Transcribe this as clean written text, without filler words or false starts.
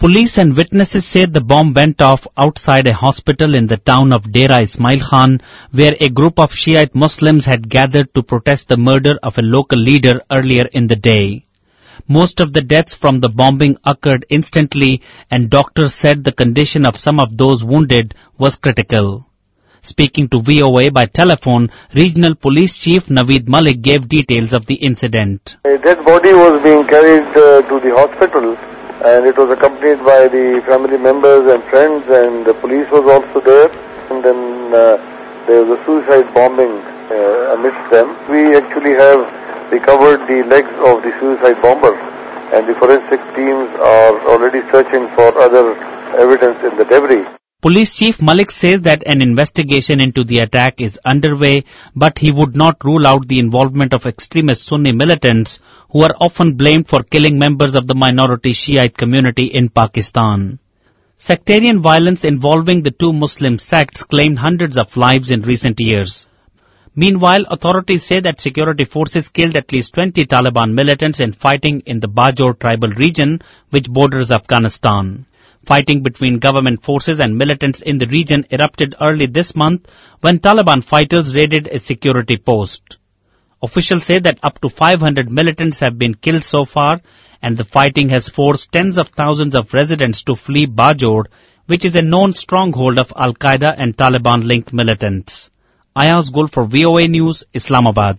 Police and witnesses say the bomb went off outside a hospital in the town of Dera Ismail Khan, where a group of Shiite Muslims had gathered to protest the murder of a local leader earlier in the day. Most of the deaths from the bombing occurred instantly, and doctors said the condition of some of those wounded was critical. Speaking to VOA by telephone, Regional Police Chief Naveed Malik gave details of the incident. A dead body was being carried to the hospital, and it was accompanied by the family members and friends, and the police was also there. And then there was a suicide bombing amidst them. We actually have recovered the legs of the suicide bomber, and the forensic teams are already searching for other evidence in the debris. Police Chief Malik says that an investigation into the attack is underway, but he would not rule out the involvement of extremist Sunni militants who are often blamed for killing members of the minority Shiite community in Pakistan. Sectarian violence involving the two Muslim sects claimed hundreds of lives in recent years. Meanwhile, authorities say that security forces killed at least 20 Taliban militants in fighting in the Bajaur tribal region, which borders Afghanistan. Fighting between government forces and militants in the region erupted early this month when Taliban fighters raided a security post. Officials say that up to 500 militants have been killed so far, and the fighting has forced tens of thousands of residents to flee Bajaur, which is a known stronghold of Al-Qaeda and Taliban-linked militants. Ayaz Gul for VOA News, Islamabad.